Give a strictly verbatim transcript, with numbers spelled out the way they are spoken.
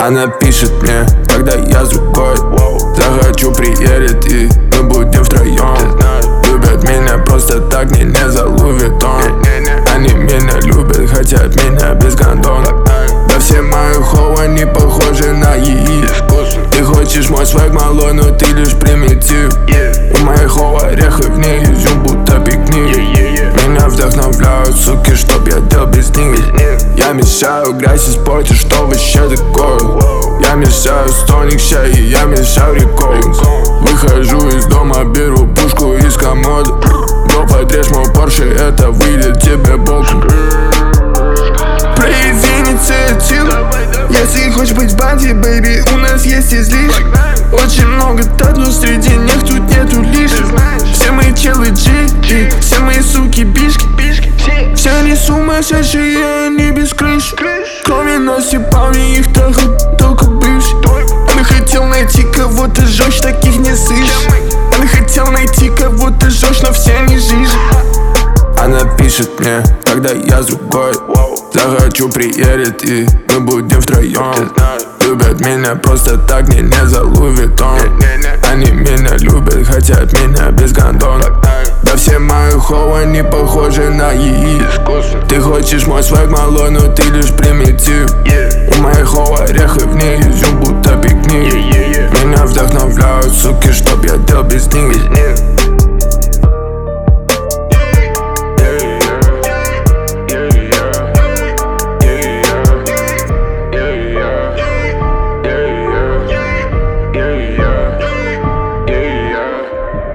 Она пишет мне, когда я с другой. Захочу, приедет и мы будем втроем. Любят меня просто так, не, не за Луи Виттон. Они меня любят, хотят меня без гондона. Да все мои хоу, они похожи на яиц. Ты хочешь мой свэг малой, но ты лишь примитив. У моих хоу орехи, в ней изюм, будто пикник. Меня вдохновляют, суки, чтоб я дел без них. Я мешаю грязь и спорте, что вообще такое? Я мешаю стоник ща и я мешаю рекорд. Выхожу из дома, беру пушку из комода. Бро, подрежь мой Порше, это выйдет тебе боком. Прояви инициативу, если хочешь быть в банде, бэйби, у нас есть излишек. Очень много тат, но среди них тут нету лишних. Все мои челы джи, и все мои суки бишки. Все они сумасшедшие, они без крыши. Кроме нас все парни, их трахают только бывший. Он хотел найти кого-то жестче, таких не сыщешь. Он хотел найти кого-то жестче, но все они жижи. Она пишет мне, когда я с другой. Захочу, приедет и мы будем втроем. Любят меня просто так, не, не за Луи Виттон. Они меня любят, хотят меня без гондона. Да все мои хоу, они похожи на яиц. Ты хочешь мой свэг малой, но ты лишь примитив. У моих хоу орехи, в ней изюм, будто пикник. Меня вдохновляют, суки, чтоб я дел без них. Yeah, yeah.